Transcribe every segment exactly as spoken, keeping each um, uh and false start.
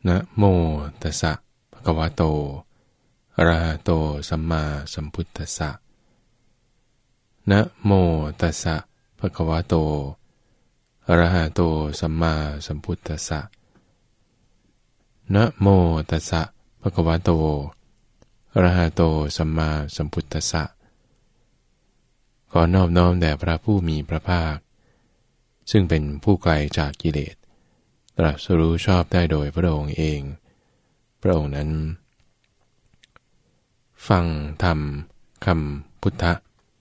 นะโมตัสสะภะคะวะโตอะระหะโตสัมมาสัมพุทธัสสะนะโมตัสสะภะคะวะโตอะระหะโตสัมมาสัมพุทธัสสะนะโมตัสสะภะคะวะโตอะระหะโตสัมมาสัมพุทธัสสะขอนอบน้อมแด่พระผู้มีพระภาคซึ่งเป็นผู้ไกลจากกิเลสตรัสรู้ชอบได้โดยพระองค์เองพระองค์นั้นฟังธรรมคำพุทธะ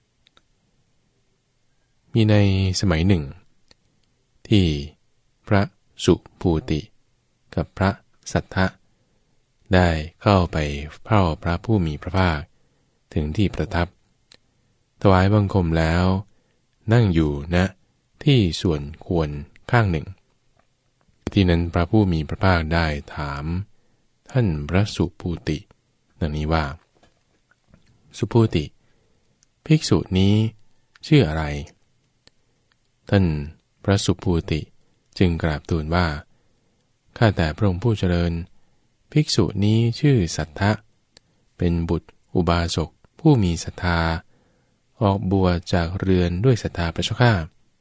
มีในสมัยหนึ่งที่พระสุภูติกับพระสัทธะได้เข้าไปเฝ้าพระผู้มีพระภาคถึงที่ประทับถวายบังคมแล้วนั่งอยู่ณที่ส่วนควรข้างหนึ่งที่นั้นพระผู้มีพระภาคได้ถามท่านพระสุภูติดังนี้ว่าสุภูติภิกษุนี้ชื่ออะไรท่านพระสุภูติจึงกราบทูลว่าข้าแต่พระองค์ผู้เจริญภิกษุนี้ชื่อสัทธะเป็นบุตรอุบาสกผู้มีศรัทธาออกบวชจากเรือนด้วยศรัทธาพระเจ้าข้า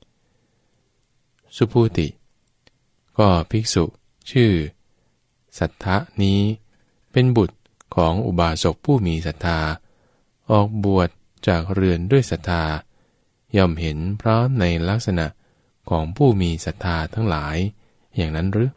สุภูติก็ภิกษุชื่อสัทธะนี้เป็นบุตรของอุบาสกผู้มีศรัทธาออกบวชจากเรือนด้วยศรัทธาย่อมเห็นพร้อมในลักษณะของผู้มีศรัทธาทั้งหลายอย่างนั้นหรือ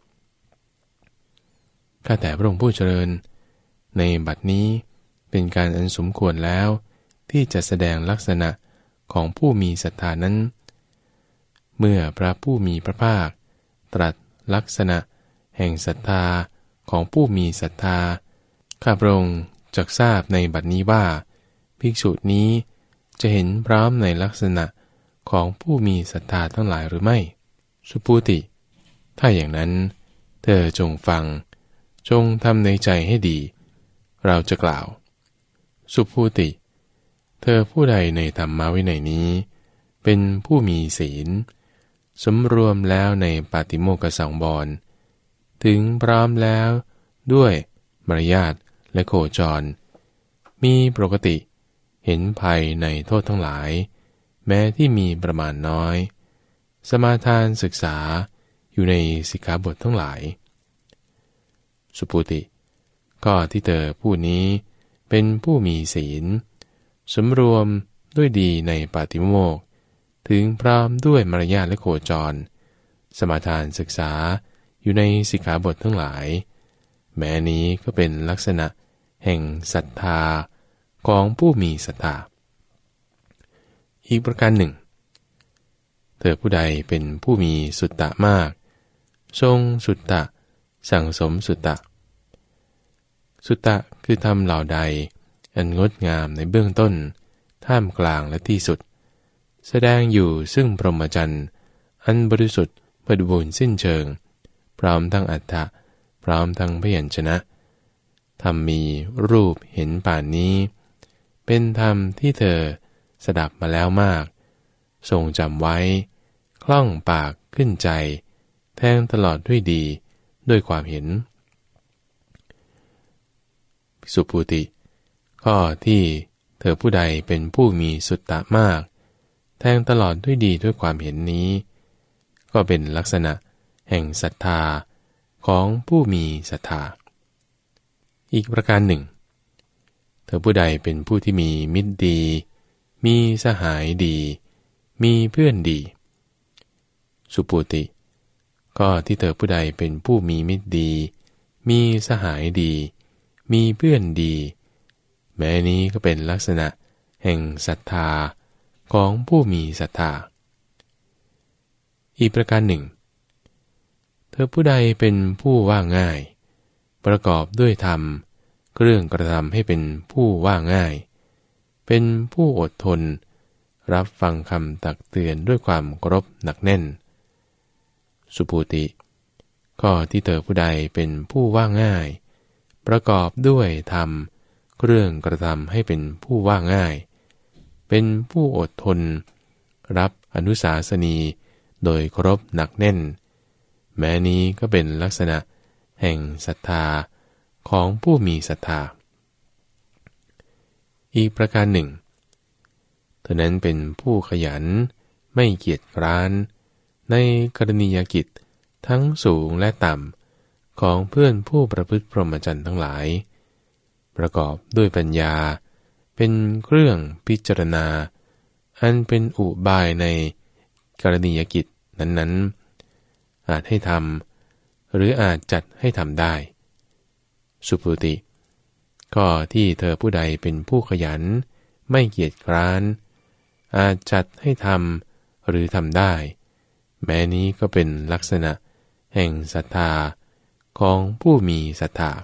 ข้าแต่พระองค์ผู้เจริญในบัดนี้เป็นการอันสมควรแล้วที่จะแสดงลักษณะของผู้มีศรัทธานั้นเมื่อพระผู้มีพระภาคตรัสลักษณะแห่งศรัทธาของผู้มีศรัทธาข้าพระองค์จักทราบในบัดนี้ว่าภิกษุนี้จะเห็นพร้อมในลักษณะของผู้มีศรัทธาทั้งหลายหรือไม่สุภูติถ้าอย่างนั้นเธอจงฟังจงทำในใจให้ดีเราจะกล่าวสุภูติเธอผู้ใดในธรรมวินัยนี้เป็นผู้มีศีลสำรวมแล้วในปาติโมกขสังวรถึงพร้อมแล้วด้วยมารยาทและโคจรมีปกติเห็นภัยในโทษทั้งหลายแม้ที่มีประมาณน้อยสมาทานศึกษาอยู่ในสิกขาบททั้งหลายสุภูติก็ที่เธอผู้นี้เป็นผู้มีศีลสำรวมด้วยดีในปาติโมกข์ถึงพร้อมด้วยมารยาทและโคจรสมาทานศึกษาอยู่ในสิกขาบททั้งหลายแม้นี้ก็เป็นลักษณะแห่งศรัทธาของผู้มีศรัทธาอีกประการหนึ่งเธอผู้ใดเป็นผู้มีสุตตะมากทรงสุตตะสั่งสมสุตตะสุตตะคือธรรมเหล่าใดอันงดงามในเบื้องต้นท่ามกลางและที่สุดแสดงอยู่ซึ่งพรหมจรรย์อันบริสุทธิ์บริบูรณ์สิ้นเชิงพร้อมทั้งอรรถะพร้อมทั้งพยัญชนะธรรมมีรูปเห็นป่านนี้เป็นธรรมที่เธอสดับมาแล้วมากทรงจำไว้คล่องปากขึ้นใจแทงตลอดด้วยดีด้วยความเห็นสุภูติข้อที่เธอผู้ใดเป็นผู้มีสุตตะมากแทงตลอดด้วยดีด้วยความเห็นนี้ก็เป็นลักษณะแห่งศรัทธาของผู้มีศรัทธาอีกประการหนึ่งเธอผู้ใดเป็นผู้ที่มีมิตรดีมีสหายดีมีเพื่อนดีสุภูติก็ที่เธอผู้ใดเป็นผู้มีมิตรดีมีสหายดีมีเพื่อนดีแม้นี้ก็เป็นลักษณะแห่งศรัทธาของผู้มีศรัทธาอีกประการหนึ่งเธอผู้ใดเป็นผู้ว่าง่ายประกอบด้วยธรรมเครื่องกระทำให้เป็นผู้ว่าง่ายเป็นผู้อดทนรับฟังคำตักเตือนด้วยความเคารพหนักแน่นสุภูติข้อที่เธอผู้ใดเป็นผู้ว่าง่ายประกอบด้วยธรรมเครื่องกระทำให้เป็นผู้ว่าง่ายเป็นผู้อดทนรับอนุสาสนีโดยเคารพหนักแน่นแม้นี้ก็เป็นลักษณะแห่งศรัทธาของผู้มีศรัทธาอีกประการหนึ่งเธอนั้นเป็นผู้ขยันไม่เกียจคร้านในกรณียกิจทั้งสูงและต่ำของเพื่อนผู้ประพฤติพรหมจรรย์ทั้งหลายประกอบด้วยปัญญาเป็นเครื่องพิจารณาอันเป็นอุบายในกรณียกิจนั้นๆอาจให้ทำหรืออาจจัดให้ทำได้สุภูติก็ที่เธอผู้ใดเป็นผู้ขยันไม่เกียจคร้านอาจจัดให้ทำหรือทำได้แม้นี้ก็เป็นลักษณะแห่งศรัทธาของผู้มีศรัทธา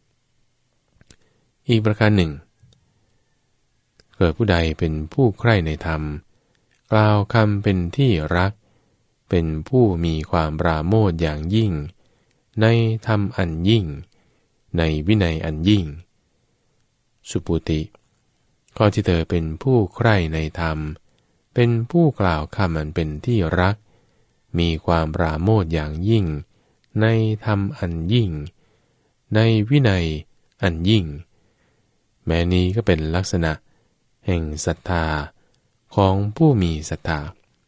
อีกประการหนึ่งเกิดผู้ใดเป็นผู้ใคร่ในธรรมกล่าวคำเป็นที่รักเป็นผู้มีความปราโมทย์อย่างยิ่งในธรรมอันยิ่งในวินัยอันยิ่งสุปุติข้อที่เธอเป็นผู้ใคร่ในธรรมเป็นผู้กล่าวคำอันเป็นที่รักมีความปราโมทย์อย่างยิ่งในธรรมอันยิ่งในวินัยอันยิ่งแม้นี้ก็เป็นลักษณะแห่งศรัทธาของผู้มีศรัทธา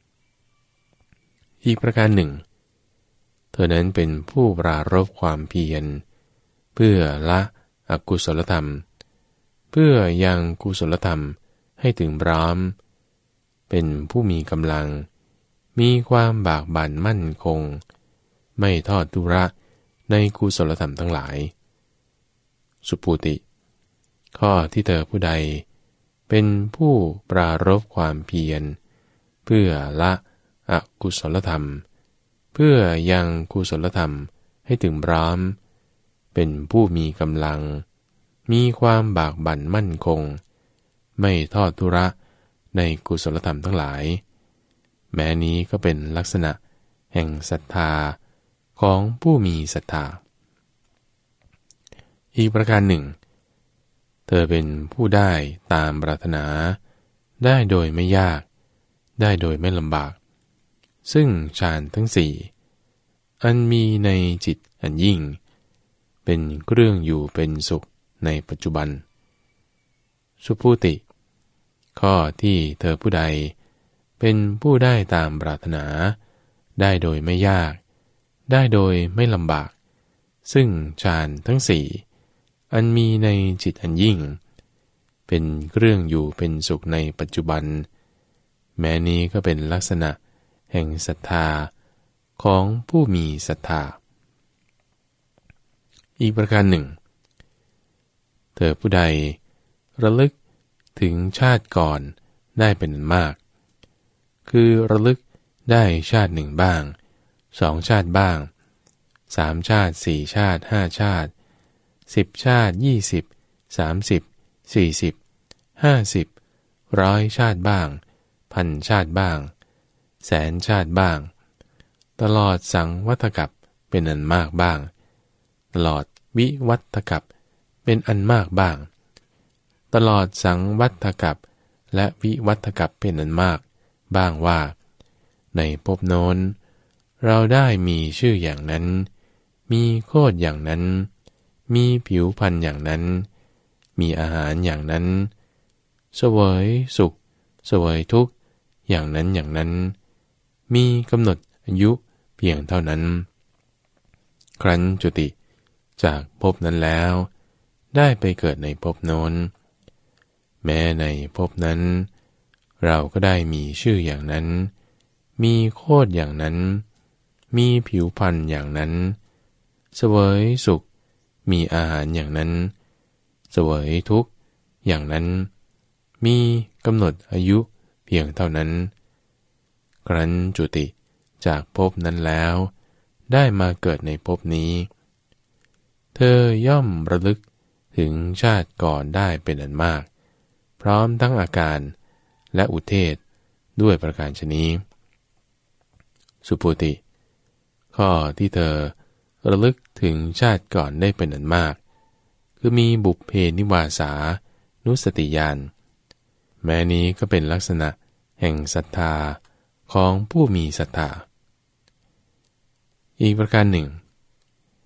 อีกประการหนึ่งเธอนั้นเป็นผู้ปรารภความเพียรเพื่อละอกุศลธรรมเพื่อยังกุศลธรรมให้ถึงพร้อมเป็นผู้มีกำลังมีความบากบั่นมั่นคงไม่ทอดทุระในกุศลธรรมทั้งหลายสุปูติข้อที่เธอผู้ใดเป็นผู้ปรารภความเพียรเพื่อละอกุศลธรรมเพื่อยังกุศลธรรมให้ถึงพร้อมเป็นผู้มีกำลังมีความบากบั่นมั่นคงไม่ทอดทุระในกุศลธรรมทั้งหลายแม้นี้ก็เป็นลักษณะแห่งศรัทธาของผู้มีศรัทธาอีกประการหนึ่งเธอเป็นผู้ได้ตามปรารถนาได้โดยไม่ยากได้โดยไม่ลำบากซึ่งฌานทั้งสี่อันมีในจิตอันยิ่งเป็นเครื่องอยู่เป็นสุขในปัจจุบันสุภูติข้อที่เธอผู้ใดเป็นผู้ได้ตามปรารถนาได้โดยไม่ยากได้โดยไม่ลำบากซึ่งฌานทั้งสี่อันมีในจิตอันยิ่งเป็นเครื่องอยู่เป็นสุขในปัจจุบันแม้นี้ก็เป็นลักษณะแห่งศรัทธาของผู้มีศรัทธาอีกประการหนึ่งเธอผู้ใดระลึกถึงชาติก่อนได้เป็นมากคือระลึกได้ชาติหนึ่งบ้างสองชาติบ้างสามชาติสี่ชาติห้าชาติสิบชาติยี่สิบสามสิบสี่สิบห้าสิบร้อยชาติบ้างพันชาติบ้างแสนชาติบ้างตลอดสังวัฏกัปเป็นอันมากบ้างตลอดวิวัฏกัปเป็นอันมากบ้างตลอดสังวัฏกัปและวิวัฏกัปเป็นอันมากบ้างว่าในภพโน้นเราได้มีชื่ออย่างนั้นมีโคตรอย่างนั้นมีผิวพรรณอย่างนั้นมีอาหารอย่างนั้นเสวยสุขเสวยทุกข์อย่างนั้นอย่างนั้นมีกำหนดอายุเพียงเท่านั้นครั้นจุติจากภพนั้นแล้วได้ไปเกิดในภพโน้นแม้ในภพนั้นเราก็ได้มีชื่ออย่างนั้นมีโคตรอย่างนั้นมีผิวพรรณอย่างนั้นเสวยสุขมีอาหารอย่างนั้นเสวยทุกข์อย่างนั้นมีกำหนดอายุเพียงเท่านั้นครั้นจุติจากภพนั้นแล้วได้มาเกิดในภพนี้เธอย่อมระลึกถึงชาติก่อนได้เป็นอันมากพร้อมทั้งอาการและอุเทศด้วยประการฉนี้สุภูติข้อที่เธอระลึกถึงชาติก่อนได้เป็นอันมากคือมีบุพเพนิวาสานุสติญาณแม้นี้ก็เป็นลักษณะแห่งศรัทธาของผู้มีศรัทธาอีกประการหนึ่งเธ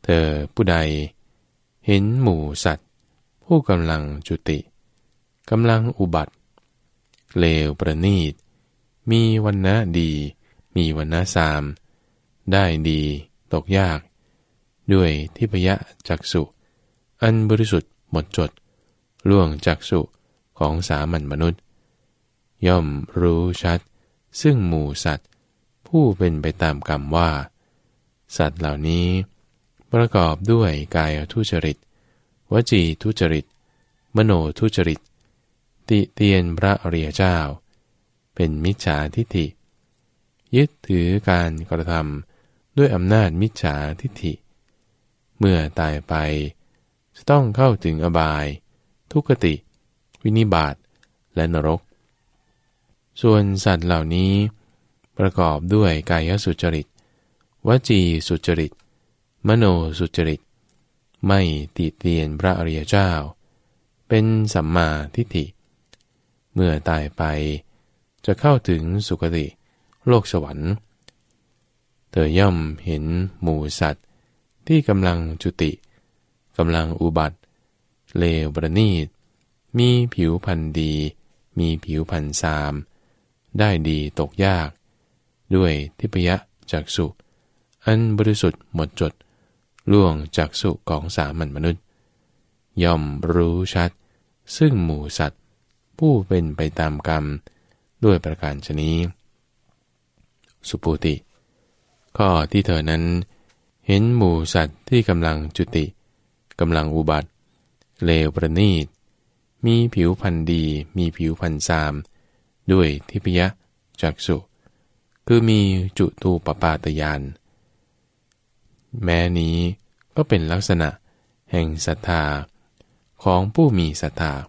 ธอผู้ใดเห็นหมู่สัตว์ผู้กำลังจุติกำลังอุบัติเลวประณีตมีวรรณะดีมีวรรณะสามได้ดีตกยากด้วยทิพยจักษุอันบริสุทธิ์หมดจดล่วงจักษุของสามัญมนุษย์ย่อมรู้ชัดซึ่งหมู่สัตว์ผู้เป็นไปตามกรรมว่าสัตว์เหล่านี้ประกอบด้วยกายทุจริตวจีทุจริตมโนทุจริตติเตียนพระอริยเจ้าเป็นมิจฉาทิฏฐิยึดถือการกระทำด้วยอำนาจมิจฉาทิฏฐิเมื่อตายไปจะต้องเข้าถึงอบายทุกขติวินิบาตและนรกส่วนสัตว์เหล่านี้ประกอบด้วยกายสุจริตวจีสุจริตมโนสุจริตไม่ติเตียนพระอริยเจ้าเป็นสัมมาทิฏฐิเมื่อตายไปจะเข้าถึงสุคติโลกสวรรค์เธอย่อมเห็นหมู่สัตว์ที่กำลังจุติกำลังอุบัติเลวประณีตมีผิวพรรณดีมีผิวพรรณสามได้ดีตกยากด้วยทิพยจักษุอันบริสุทธิ์หมดจดล่วงจักษุของสามัญมนุษย์ย่อมรู้ชัดซึ่งหมู่สัตว์ผู้เป็นไปตามกรรมด้วยประการฉะนี้สุปูติข้อที่เธอนั้นเห็นหมู่สัตว์ที่กำลังจุติกำลังอุบัติเลวประณีตมีผิวพรรณดีมีผิวพรรณสามด้วยทิพยจักษุคือมีจุตูปปาตญาณแม้นี้ก็เป็นลักษณะแห่งศรัทธาของผู้มีศรัทธา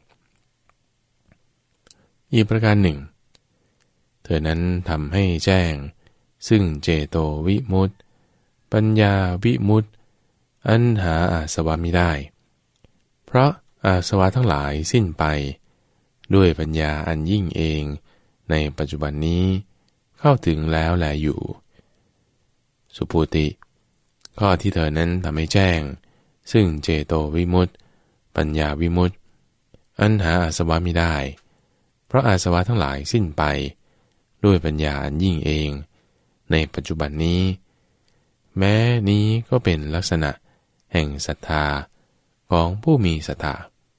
อีกประการหนึ่งเธอนั้นทำให้แจ้งซึ่งเจโตวิมุตติปัญญาวิมุตติอันหาอาสวะมิได้เพราะอาสวะทั้งหลายสิ้นไปด้วยปัญญาอันยิ่งเองในปัจจุบันนี้เข้าถึงแล้วแลอยู่สุปูติข้อที่เธอนั้นทำให้แจ้งซึ่งเจโตวิมุตติปัญญาวิมุตติอันหาอาสวะมิได้เพราะอาสวะทั้งหลายสิ้นไปด้วยปัญญาอันยิ่งเองในปัจจุบันนี้แม้นี้ก็เป็นลักษณะแห่งศรัทธาของผู้มีศรัทธา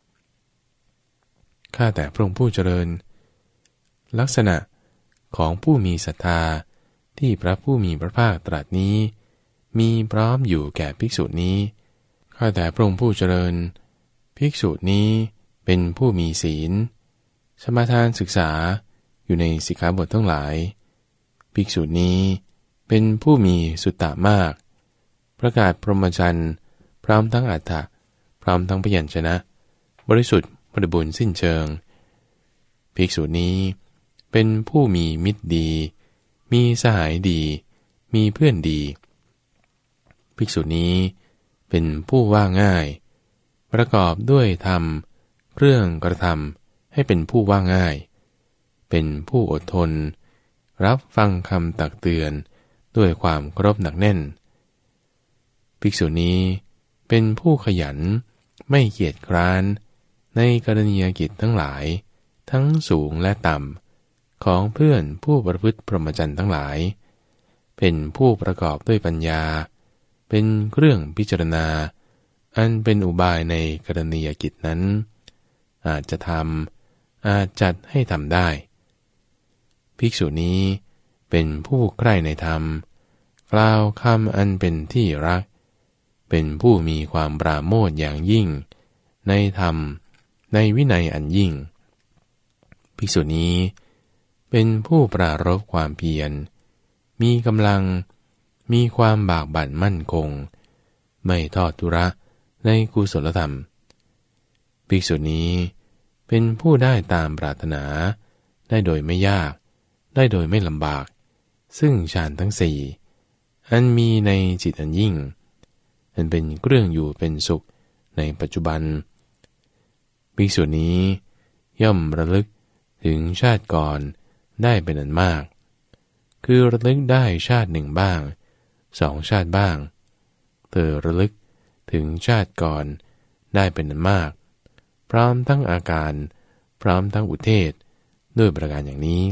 ข้าแต่พระองค์ผู้เจริญลักษณะของผู้มีศรัทธาที่พระผู้มีพระภาคตรัสนี้มีพร้อมอยู่แก่ภิกษุนี้ข้าแต่พระองค์ผู้เจริญภิกษุนี้เป็นผู้มีศีลสมาทานศึกษาอยู่ในสิกขาบททั้งหลายภิกษุนี้เป็นผู้มีสุตตะมากประกาศพรหมจรรย์พร้อมทั้งอรรถะพร้อมทั้งพยัญชนะบริสุทธิ์บริบูรณ์สิ้นเชิงภิกษุนี้เป็นผู้มีมิตรดีมีสหายดีมีเพื่อนดีภิกษุนี้เป็นผู้ว่าง่ายประกอบด้วยธรรมเครื่องกระทำให้เป็นผู้ว่าง่ายเป็นผู้อดทนรับฟังคำตักเตือนด้วยความเคารพหนักแน่นภิกษุนี้เป็นผู้ขยันไม่เกียจคร้านในกรณียกิจทั้งหลายทั้งสูงและต่ำของเพื่อนผู้ประพฤติพรหมจรรย์ทั้งหลายเป็นผู้ประกอบด้วยปัญญาเป็นเครื่องพิจารณาอันเป็นอุบายในกรณียกิจนั้นอาจจะทำอาจจัดให้ทำได้ภิกษุนี้เป็นผู้ใคร่ในธรรมกล่าวคำอันเป็นที่รักเป็นผู้มีความปราโมทย์อย่างยิ่งในธรรมในวินัยอันยิ่งภิกษุนี้เป็นผู้ปรารภความเพียรมีกำลังมีความบากบั่นมั่นคงไม่ทอดทุระในกุศลธรรมภิกษุนี้เป็นผู้ได้ตามปรารถนาได้โดยไม่ยากได้โดยไม่ลำบากซึ่งฌานทั้งสี่อันมีในจิตอันยิ่งอันเป็นเครื่องอยู่เป็นสุขในปัจจุบันภิกษุนี้ย่อมระลึกถึงชาติก่อนได้เป็นอันมากคือระลึกได้ชาติหนึ่งบ้างสองชาติบ้างเธอระลึกถึงชาติก่อนได้เป็นอันมากพร้อมทั้งอาการพร้อมทั้งอุเทศด้วยประการอย่างนี้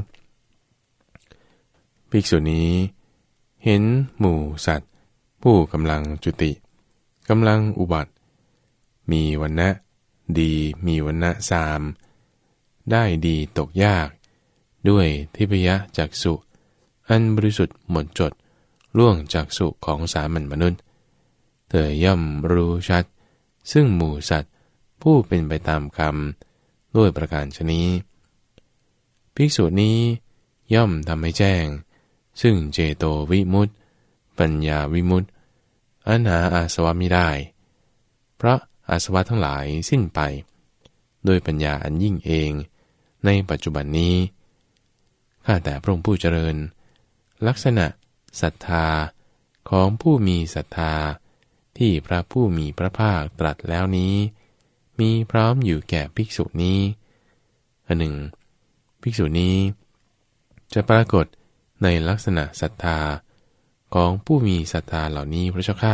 ภิกษุนี้เห็นหมู่สัตว์ผู้กำลังจุติกำลังอุบัติมีวรรณะดีมีวรรณะสามได้ดีตกยากด้วยทิพยจักษุอันบริสุทธิ์หมดจดล่วงจักษุของสามัญมนุษย์เธอย่อมรู้ชัดซึ่งหมู่สัตว์ผู้เป็นไปตามกรรมด้วยประการชนี้ภิกษุนี้ย่อมทำให้แจ้งซึ่งเจโตวิมุตติปัญญาวิมุตติอันหาอาสวะมิได้เพราะอาสวะทั้งหลายสิ้นไปโดยปัญญาอันยิ่งเองในปัจจุบันนี้ข้าแต่พระองค์ผู้เจริญลักษณะศรัทธาของผู้มีศรัทธาที่พระผู้มีพระภาคตรัสแล้วนี้มีพร้อมอยู่แก่ภิกษุนี้อันหนึ่งภิกษุนี้จะปรากฏในลักษณะศรัทธาของผู้มีศรัทธาเหล่านี้พระเจ้าข้า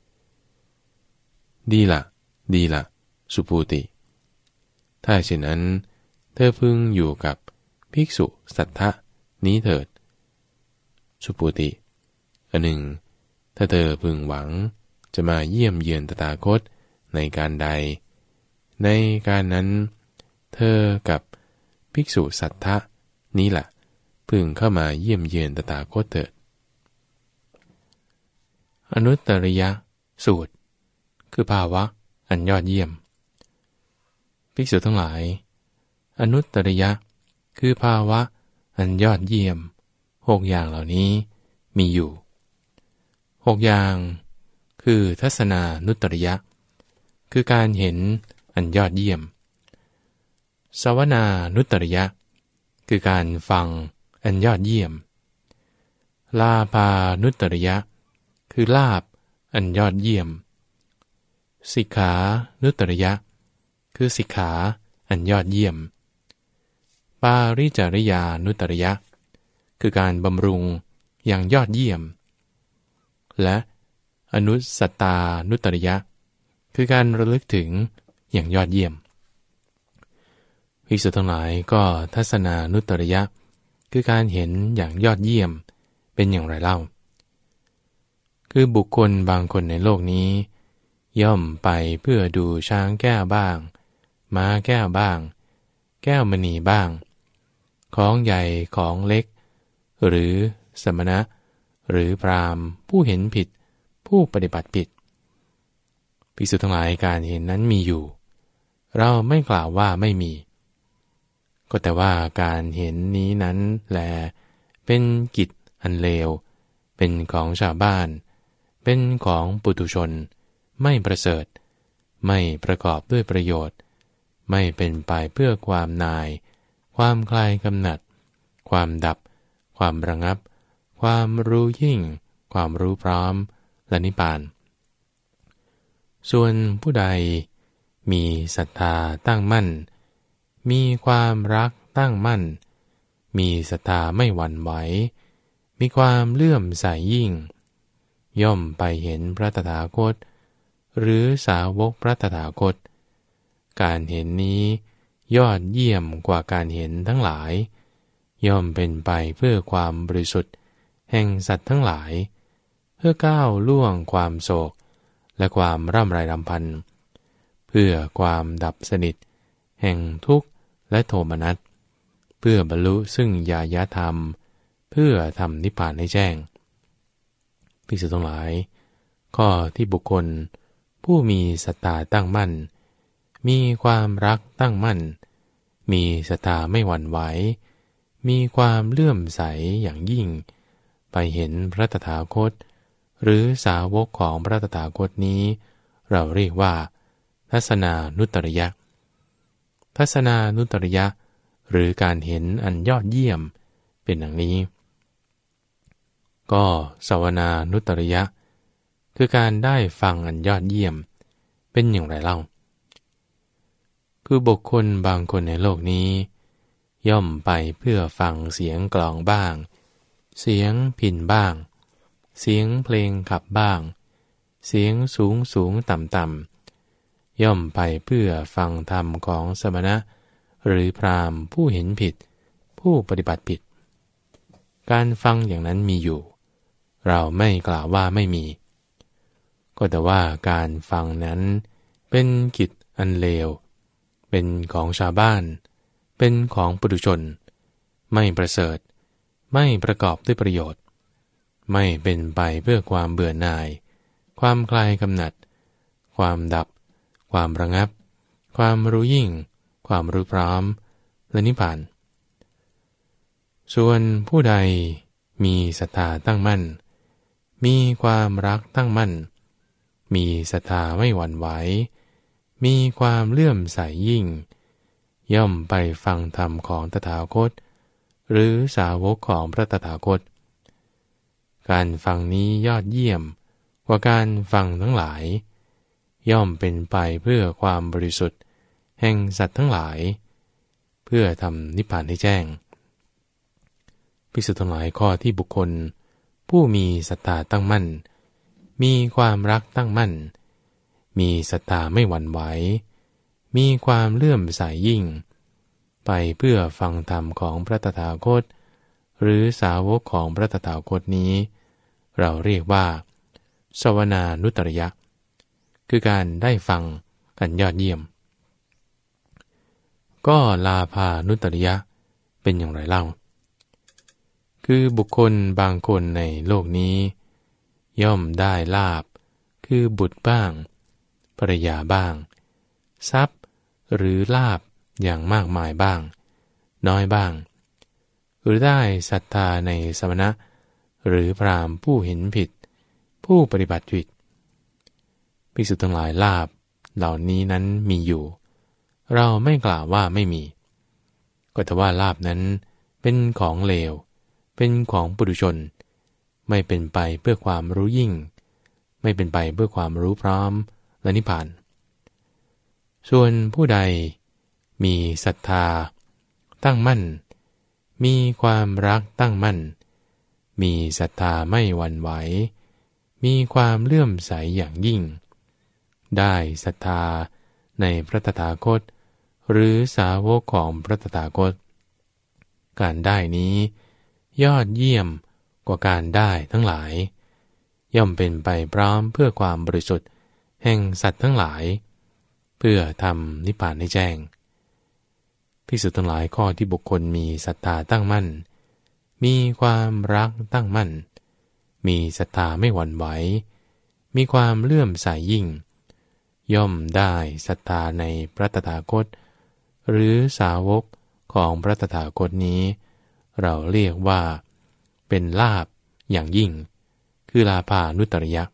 ดีละดีละสุภูติถ้าเช่นนั้นเธอพึงอยู่กับภิกษุสัทธะนี้เถิดสุภูติอันหนึ่งถ้าเธอพึงหวังจะมาเยี่ยมเยือนตถาคตในการใดในการนั้นเธอกับภิกษุสัทธะนี้แหละพึงเข้ามาเยี่ยมเยือนตถาคตเถิดอนุตตริยสูตรคือภาวะอันยอดเยี่ยมภิกษุทั้งหลายอนุตตริยคือภาวะอันยอดเยี่ยมหกอย่างเหล่านี้มีอยู่หกอย่างคือทัศนานุตตริยคือการเห็นอันยอดเยี่ยมสวนานุตตริยคือการฟังอันยอดเยี่ยมลาภานุตตริยคือลาภอันยอดเยี่ยมสิกขานุตตริยคือสิกขาอันยอดเยี่ยมปาริจาริยานุตตริยคือการบำรุงอย่างยอดเยี่ยมและอนุสัตตานุตตริยคือการระลึกถึงอย่างยอดเยี่ยมภิกษุทั้งหลายก็ทัศนานุตตริยคือการเห็นอย่างยอดเยี่ยมเป็นอย่างไรเล่าคือบุคคลบางคนในโลกนี้ย่อมไปเพื่อดูช้างแก้วบ้างม้าแก้วบ้างแก้วมณีบ้างของใหญ่ของเล็กหรือสมณะหรือพราหมณ์ผู้เห็นผิดผู้ปฏิบัติผิดภิกษุทั้งหลายการเห็นนั้นมีอยู่เราไม่กล่าวว่าไม่มีก็แต่ว่าการเห็นนี้นั้นแลเป็นกิจอันเลวเป็นของชาวบ้านเป็นของปุถุชนไม่ประเสริฐไม่ประกอบด้วยประโยชน์ไม่เป็นไปเพื่อความนายความคลายกำหนัดความดับความระงับความรู้ยิ่งความรู้พร้อมและนิพพานส่วนผู้ใดมีศรัทธาตั้งมั่นมีความรักตั้งมั่นมีศรัทธาไม่หวั่นไหวมีความเลื่อมใสยิ่งย่อมไปเห็นพระตถาคตหรือสาวกพระตถาคตการเห็นนี้ยอดเยี่ยมกว่าการเห็นทั้งหลายย่อมเป็นไปเพื่อความบริสุทธิ์แห่งสัตว์ทั้งหลายเพื่อก้าวล่วงความโศกและความร่ำไรรำพันเพื่อความดับสนิทแห่งทุกข์และโทมนัสเพื่อบรรลุซึ่งญายธรรมเพื่อทำนิพพานให้แจ้งภิกษุทั้งหลายข้อที่บุคคลผู้มีศรัทธาตั้งมั่นมีความรักตั้งมั่นมีศรัทธาไม่หวั่นไหวมีความเลื่อมใสอย่างยิ่งไปเห็นพระตถาคตหรือสาวกของพระตถาคตนี้เราเรียกว่าทัศนานุตตริยทัศนานุตตริยหรือการเห็นอันยอดเยี่ยมเป็นดังนี้ก็สวนานุตตริยคือการได้ฟังอันยอดเยี่ยมเป็นอย่างไรเล่าคือบุคคลบางคนในโลกนี้ย่อมไปเพื่อฟังเสียงกลองบ้างเสียงพิณบ้างเสียงเพลงขับบ้างเสียงสูงสูงต่ำต่ำย่อมไปเพื่อฟังธรรมของสมณะหรือพราหมณ์ผู้เห็นผิดผู้ปฏิบัติผิดการฟังอย่างนั้นมีอยู่เราไม่กล่าวว่าไม่มีก็แต่ว่าการฟังนั้นเป็นกิจอันเลวเป็นของชาวบ้านเป็นของปุถุชนไม่ประเสริฐไม่ประกอบด้วยประโยชน์ไม่เป็นไปเพื่อความเบื่อหน่ายความคลายกำหนัดความดับความระงับความรู้ยิ่งความรู้พร้อมและนิพพานส่วนผู้ใดมีศรัทธาตั้งมั่นมีความรักตั้งมั่นมีศรัทธาไม่หวั่นไหวมีความเลื่อมใสยิ่งย่อมไปฟังธรรมของตถาคตหรือสาวกของพระตถาคตการฟังนี้ยอดเยี่ยมกว่าการฟังทั้งหลายย่อมเป็นไปเพื่อความบริสุทธิ์แห่งสัตว์ทั้งหลายเพื่อทำนิพพานให้แจ้งภิกษุทั้งหลายข้อที่บุคคลผู้มีศรัทธาตั้งมั่นมีความรักตั้งมั่นมีศรัทธาไม่หวั่นไหวมีความเลื่อมใสยิ่งไปเพื่อฟังธรรมของพระตถาคตหรือสาวกของพระตถาคตนี้เราเรียกว่าสวนานุตตริยะคือการได้ฟังกันยอดเยี่ยมก็ลาภานุตตริยะเป็นอย่างไรเล่าคือบุคคลบางคนในโลกนี้ย่อมได้ลาภคือบุตรบ้างภรรยาบ้างทรัพย์หรือลาภอย่างมากมายบ้างน้อยบ้างหรือได้ศรัทธาในสมณะหรือพราหมณ์ผู้เห็นผิดผู้ปฏิบัติผิดภิกษุทั้งหลายลาภเหล่านี้นั้นมีอยู่เราไม่กล่าวว่าไม่มีก็แต่ว่าลาภนั้นเป็นของเลวเป็นของปุถุชนไม่เป็นไปเพื่อความรู้ยิ่งไม่เป็นไปเพื่อความรู้พร้อมและนิพพานส่วนผู้ใดมีศรัทธาตั้งมั่นมีความรักตั้งมั่นมีศรัทธาไม่หวั่นไหวมีความเลื่อมใสอย่างยิ่งได้ศรัทธาในพระตถาคตหรือสาวกของพระตถาคตการได้นี้ยอดเยี่ยมกว่าการได้ทั้งหลายย่อมเป็นไปพร้อมเพื่อความบริสุทธิ์แห่งสัตว์ทั้งหลายเพื่อทำนิพพานให้แจ้งภิกษุทั้งหลายข้อที่บุคคลมีศรัทธาตั้งมั่นมีความรักตั้งมั่นมีศรัทธาไม่หวั่นไหวมีความเลื่อมใสยิ่งย่อมได้ศรัทธาในพระตถาคตหรือสาวกของพระตถาคตนี้เราเรียกว่าเป็นลาภอย่างยิ่งคือลาภานุตตริยะ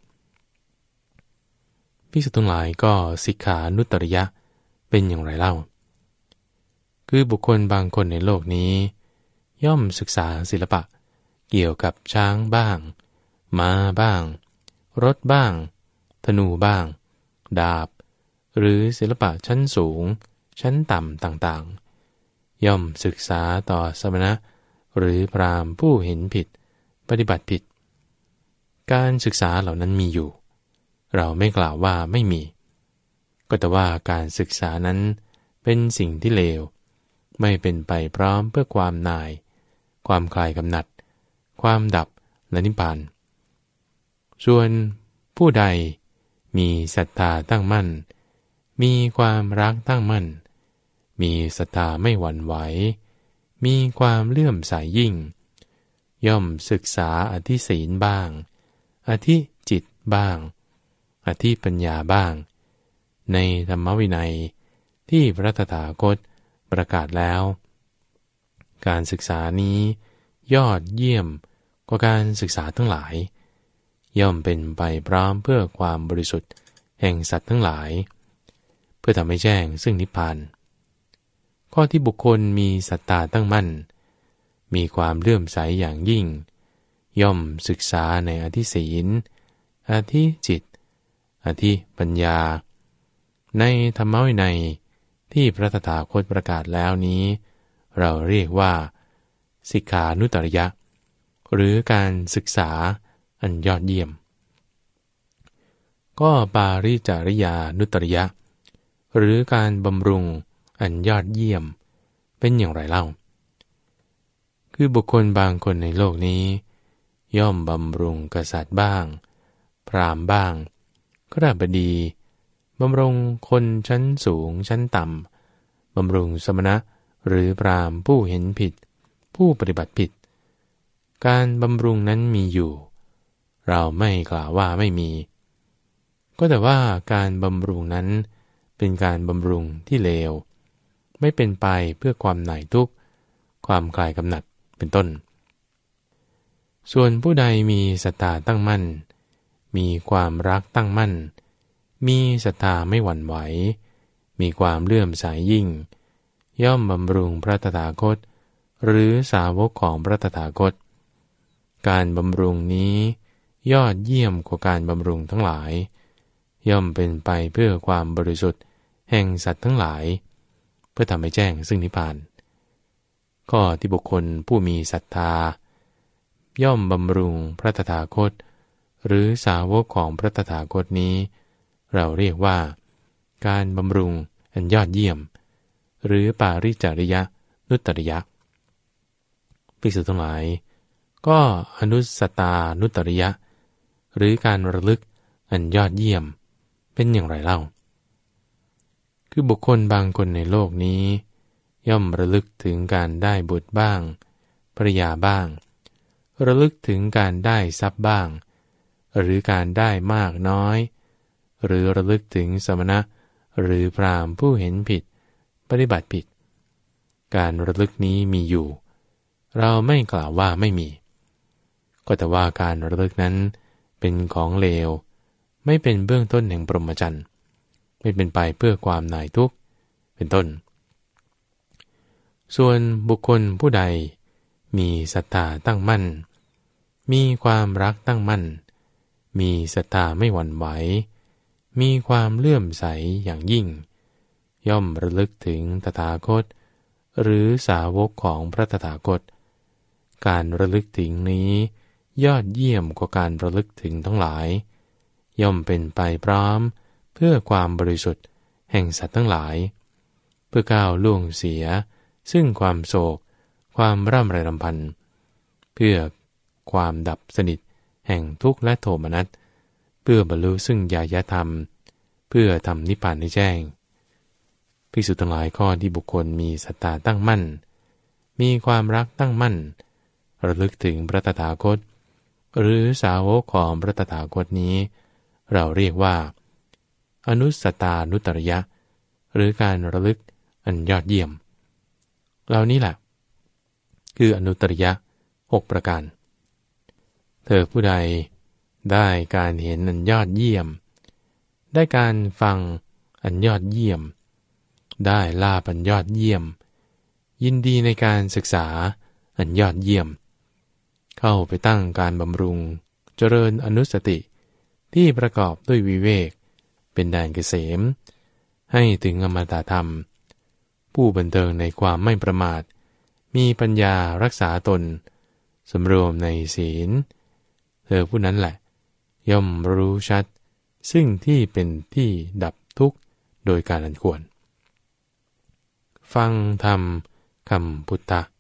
ภิกษุทั้งหลายก็สิกขานุตตริยะเป็นอย่างไรเล่าคือบุคคลบางคนในโลกนี้ย่อมศึกษาศิลปะเกี่ยวกับช้างบ้างม้าบ้างรถบ้างธนูบ้างดาบหรือศิลปะชั้นสูงชั้นต่ำต่างๆย่อมศึกษาต่อสมณะหรือพราหมณ์ผู้เห็นผิดปฏิบัติผิดการศึกษาเหล่านั้นมีอยู่เราไม่กล่าวว่าไม่มีก็แต่ว่าการศึกษานั้นเป็นสิ่งที่เลวไม่เป็นไปพร้อมเพื่อความนายความคลายกำหนัดความดับและนิพพานส่วนผู้ใดมีศรัทธาตั้งมั่นมีความรักตั้งมั่นมีศรัทธาไม่หวั่นไหวมีความเลื่อมใสยิ่งย่อมศึกษาอธิศีลบ้างอธิจิตบ้างอธิปัญญาบ้างในธรรมวินัยที่พระตถาคตประกาศแล้วการศึกษานี้ยอดเยี่ยมกว่าการศึกษาทั้งหลายย่อมเป็นไปพร้อมเพื่อความบริสุทธิ์แห่งสัตว์ทั้งหลายเพื่อทำให้แจ้งซึ่งนิพพานข้อที่บุคคลมีศรัทธาตั้งมั่นมีความเลื่อมใสอย่างยิ่งย่อมศึกษาในอธิศีลอธิจิตอธิปัญญาในธรรมวินัยที่พระตถาคตประกาศแล้วนี้เราเรียกว่าสิกขานุตตริยะหรือการศึกษาอันยอดเยี่ยมก็ปาริจาริยานุตริยะหรือการบำรุงอันยอดเยี่ยมเป็นอย่างไรเล่าคือบุคคลบางคนในโลกนี้ย่อมบำรุงกษัตริย์บ้างพราหมณ์บ้างขราบดีบำรุงคนชั้นสูงชั้นต่ำบำรุงสมณะหรือพราหมณ์ผู้เห็นผิดผู้ปฏิบัติผิดการบำรุงนั้นมีอยู่เราไม่กล่าวว่าไม่มีก็แต่ว่าการบำรุงนั้นเป็นการบำรุงที่เลวไม่เป็นไปเพื่อความหน่ายทุกข์ความคลายกำหนัดเป็นต้นส่วนผู้ใดมีศรัทธาตั้งมั่นมีความรักตั้งมั่นมีศรัทธาไม่หวั่นไหวมีความเลื่อมใสยิ่งย่อมบำรุงพระตถาคตหรือสาวกของพระตถาคตการบำรุงนี้ยอดเยี่ยมกว่าการบำรุงทั้งหลายย่อมเป็นไปเพื่อความบริสุทธิ์แห่งสัตว์ทั้งหลายเพื่อทำให้แจ้งซึ่งนิพพานก็ที่บุคคลผู้มีศรัทธาย่อมบำรุงพระตถาคตหรือสาวกของพระตถาคตนี้เราเรียกว่าการบำรุงอันยอดเยี่ยมหรือปาริจาริยนุตริยะภิกษุทั้งหลายก็อนุสตานุตริยะหรือการระลึกอันยอดเยี่ยมเป็นอย่างไรเล่าคือบุคคลบางคนในโลกนี้ย่อมระลึกถึงการได้บุตรบ้างภริยาบ้างระลึกถึงการได้ทรัพย์บ้างหรือการได้มากน้อยหรือระลึกถึงสมณะหรือพราหมณ์ผู้เห็นผิดปฏิบัติผิดการระลึกนี้มีอยู่เราไม่กล่าวว่าไม่มีก็แต่ว่าการระลึกนั้นเป็นของเลวไม่เป็นเบื้องต้นแห่งพรหมจรรย์ไม่เป็นไปเพื่อความหน่ายทุกข์เป็นต้นส่วนบุคคลผู้ใดมีศรัทธาตั้งมั่นมีความรักตั้งมั่นมีศรัทธาไม่หวั่นไหวมีความเลื่อมใสอย่างยิ่งย่อมระลึกถึงตถาคตหรือสาวกของพระตถาคตการระลึกถึงนี้ยอดเยี่ยมกว่าการระลึกถึงทั้งหลายย่อมเป็นไปพร้อมเพื่อความบริสุทธิ์แห่งสัตว์ทั้งหลายเพื่อก้าวล่วงเสียซึ่งความโศกความร่ำไรรำพันเพื่อความดับสนิทแห่งทุกข์และโทมนัสเพื่อบรรลุซึ่งญาญธรรมเพื่อทำนิพพานให้แจ้งภิกษุทั้งหลายข้อที่บุคคลมีศรัทธาตั้งมั่นมีความรักตั้งมั่นระลึกถึงพระตถาคตหรือสาวกของพระตถาคตนี้เราเรียกว่าอนุสตานุตริยะหรือการระลึกอันยอดเยี่ยมเหล่านี้แหละคืออนุตริยะหกประการเธอผู้ใดได้การเห็นอันยอดเยี่ยมได้การฟังอันยอดเยี่ยมได้ลาภอันยอดเยี่ยมยินดีในการศึกษาอันยอดเยี่ยมเข้าไปตั้งการบำรุงเจริญอนุสติที่ประกอบด้วยวิเวกเป็นแดนเกษมให้ถึงอมตะธรรมผู้บันเทิงในความไม่ประมาทมีปัญญารักษาตนสำรวมในศีลเธอผู้นั้นแหละย่อมรู้ชัดซึ่งที่เป็นที่ดับทุกข์โดยการอันควรฟังธรรมคำพุทธ